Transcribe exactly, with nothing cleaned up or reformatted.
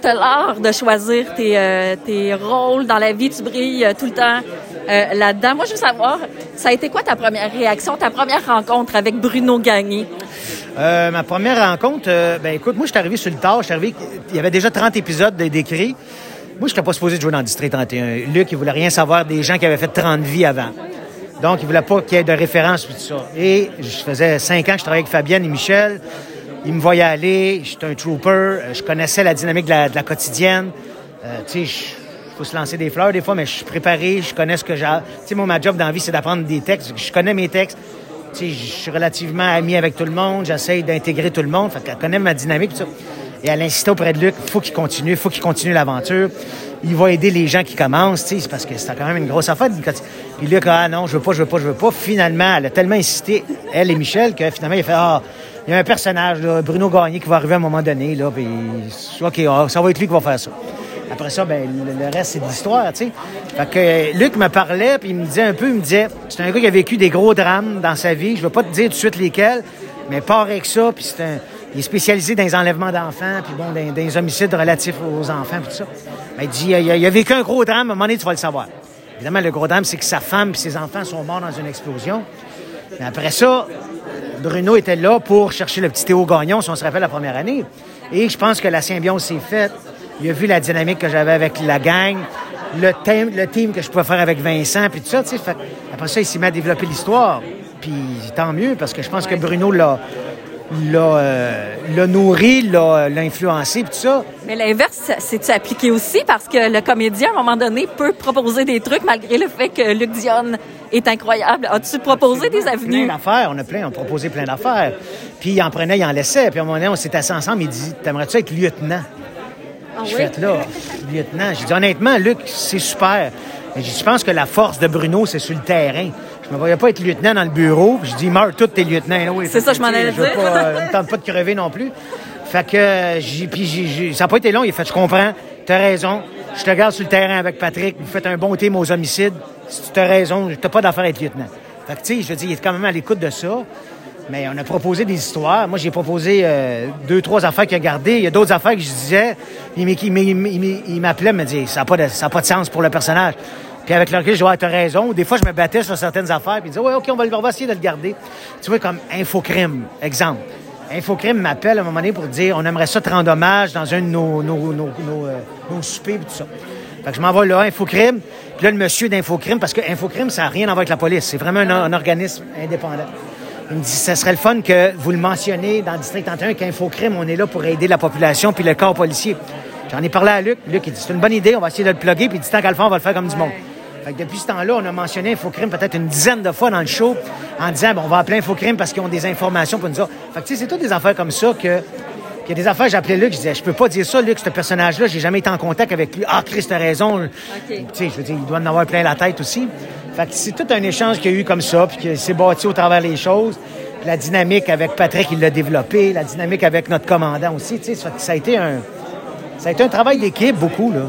T'as l'art de choisir tes, euh, tes rôles dans la vie, tu brilles euh, tout le temps euh, là-dedans. Moi, je veux savoir, ça a été quoi ta première réaction, ta première rencontre avec Bruno Gagné? Euh, ma première rencontre, euh, ben écoute, moi, je suis arrivé sur le tard, je suis arrivé, il y avait déjà trente épisodes d'écrits. Moi, je n'étais pas supposé de jouer dans District trente et un. Luc, il voulait rien savoir des gens qui avaient fait trente vies avant. Donc, il voulait pas qu'il y ait de référence et tout ça. Et je faisais cinq ans que je travaillais avec Fabienne et Michel. Ils me voyaient aller, j'étais un trooper, je connaissais la dynamique de la, de la quotidienne. Euh, tu sais, il faut se lancer des fleurs des fois, mais je suis préparé, je connais ce que j'ai. Tu sais, moi, ma job dans la vie, c'est d'apprendre des textes. Je connais mes textes. Tu sais, je suis relativement ami avec tout le monde, j'essaie d'intégrer tout le monde, fait qu'elle connaît ma dynamique, tout ça. Et elle insistait auprès de Luc, il faut qu'il continue, il faut qu'il continue l'aventure. Il va aider les gens qui commencent, tu sais, parce que c'était quand même une grosse affaire. Puis Luc, ah non, je veux pas, je veux pas, je veux pas. Finalement, elle a tellement insisté, elle et Michel, que finalement, il a fait, ah, il y a un personnage, là, Bruno Gagné, qui va arriver à un moment donné, là, puis OK, ça va être lui qui va faire ça. Après ça, ben le, le reste, c'est de l'histoire, tu sais. Fait que euh, Luc me parlait, puis il me disait un peu, il me disait, c'est un gars qui a vécu des gros drames dans sa vie. Je veux pas te dire tout de suite lesquels, mais pas avec ça, puis c'est un... Il est spécialisé dans les enlèvements d'enfants, puis bon, dans, dans les homicides relatifs aux enfants, puis tout ça. Ben, il dit, il a, il a vécu un gros drame, à un moment donné, tu vas le savoir. Évidemment, le gros drame, c'est que sa femme et ses enfants sont morts dans une explosion. Mais après ça, Bruno était là pour chercher le petit Théo Gagnon, si on se rappelle la première année. Et je pense que la symbiose s'est faite. Il a vu la dynamique que j'avais avec la gang, le thème, le team que je pouvais faire avec Vincent, puis tout ça, tu sais. Fait, après ça, il s'est mis à développer l'histoire. Puis tant mieux, parce que je pense que Bruno l'a... l'a, euh, l'a nourri, l'a, l'a influencé, puis tout ça. Mais l'inverse, c'est-tu appliqué aussi? Parce que le comédien, à un moment donné, peut proposer des trucs malgré le fait que Luc Dionne est incroyable. As-tu proposé des avenues? Plein d'affaires, on a plein, on a proposé plein d'affaires. Puis il en prenait, il en laissait. Puis à un moment donné, on s'est assis ensemble, il dit, t'aimerais-tu être lieutenant? Ah, je oui? fais là, lieutenant. J'ai dit, honnêtement, Luc, c'est super. Mais je pense que la force de Bruno, c'est sur le terrain. Je me voyais pas être lieutenant dans le bureau. Puis je dis, meurs tous tes lieutenants. Oui, c'est ça, je m'en allais dire. Je ne me tente pas de crever non plus. Fait que, j'ai, puis j'ai, j'ai, ça n'a pas été long. Il a fait, je comprends, t'as raison. Je te garde sur le terrain avec Patrick. Vous faites un bon team aux homicides. Si tu as raison, t'as pas d'affaire à être lieutenant. Fait que, tu sais, je veux dire, il est quand même à l'écoute de ça. Mais on a proposé des histoires. Moi, j'ai proposé euh, deux, trois affaires qu'il a gardées. Il y a d'autres affaires que je disais. Il, il, il, il, il m'appelait, me disait, ça n'a pas, de, pas de sens pour le personnage. Puis avec le recul, je dis, ouais, t'as raison. Des fois, je me battais sur certaines affaires. Puis il disait, ouais, OK, on va, on va essayer de le garder. Tu vois, comme Infocrime, exemple. Infocrime m'appelle à un moment donné pour dire, on aimerait ça te rendre hommage dans un de nos, nos, nos, nos, euh, nos soupers et tout ça. Fait que je m'envoie là, Infocrime. Puis là, le monsieur d'Infocrime, parce que Infocrime, ça n'a rien à voir avec la police. C'est vraiment un, un organisme indépendant. Il me dit, ça serait le fun que vous le mentionnez dans le District trente et un qu'Infocrime, on est là pour aider la population puis le corps policier. J'en ai parlé à Luc. Luc, il dit, c'est une bonne idée, on va essayer de le plugger. Puis il dit, tant qu'à le faire, on va le faire comme du monde. Fait que depuis ce temps-là, on a mentionné Infocrime peut-être une dizaine de fois dans le show en disant, bon, on va appeler Infocrime parce qu'ils ont des informations pour nous autres. Fait que, tu sais, c'est toutes des affaires comme ça que... Il y a des affaires, j'appelais Luc, je disais, je peux pas dire ça, Luc, ce personnage-là, j'ai jamais été en contact avec lui. Ah, Chris, t'as raison. Okay. Tu sais, je veux dire, il doit en avoir plein la tête aussi. Fait que c'est tout un échange qu'il y a eu comme ça, puis qu'il s'est bâti au travers des choses. La dynamique avec Patrick, il l'a développé. La dynamique avec notre commandant aussi, tu sais. Ça a été un, ça a été un travail d'équipe, beaucoup, là.